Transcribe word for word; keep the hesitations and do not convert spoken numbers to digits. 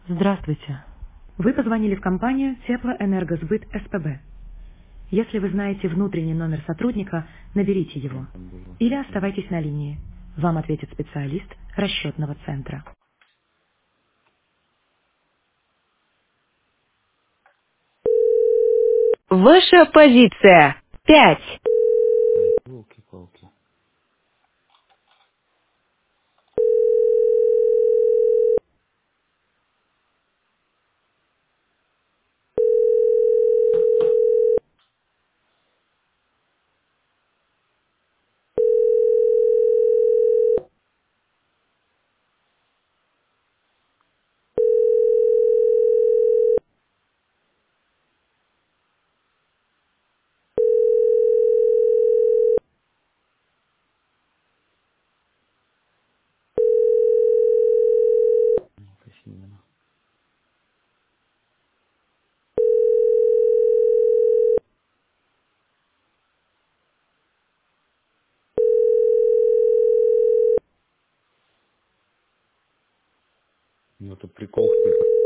Здравствуйте. Вы позвонили в компанию Теплоэнергосбыт СПБ. Если вы знаете внутренний номер сотрудника, наберите Что его. там было? Или М. оставайтесь на линии. Вам ответит специалист расчетного центра. Ваша позиция. Пять. Елки-палки. Ну, Косинина. Ну, это прикол, что ли?